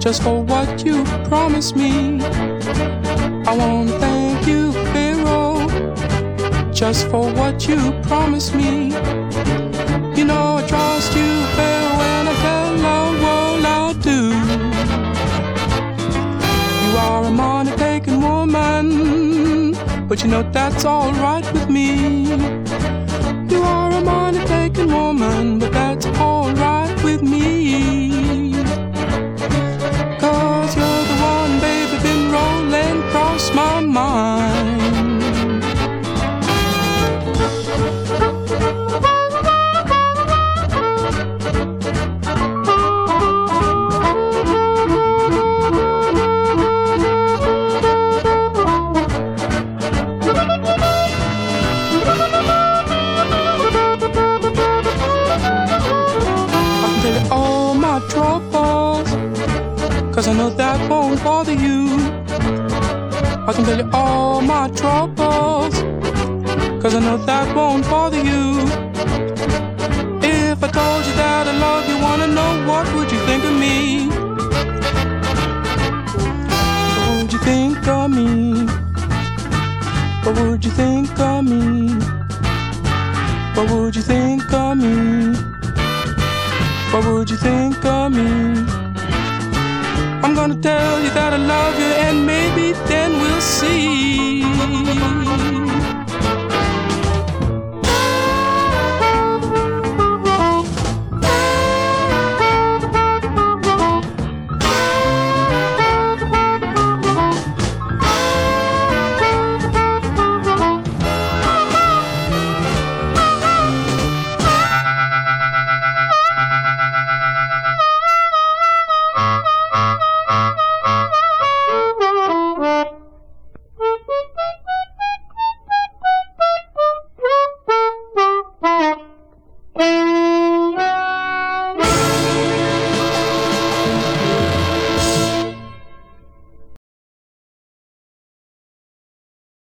just for what you promised me. I want to thank you, Pharaoh, just for what you promised me. You know I trust you, Pharaoh, and I tell the world I do. You are a money-taking woman, but you know that's alright with me. You are a money-taking woman, but that's alright with me. 'Cause you're the one, baby, been rolling across my mind. All my troubles, 'cause I know that won't bother you. I can tell you all my troubles, 'cause I know that won't bother you. If I told you that I love you, wanna know what would you think of me? What would you think of me? What would you think of me? What would you think of me? What would you think of me? I'm gonna tell you that I love you, and maybe then we'll see.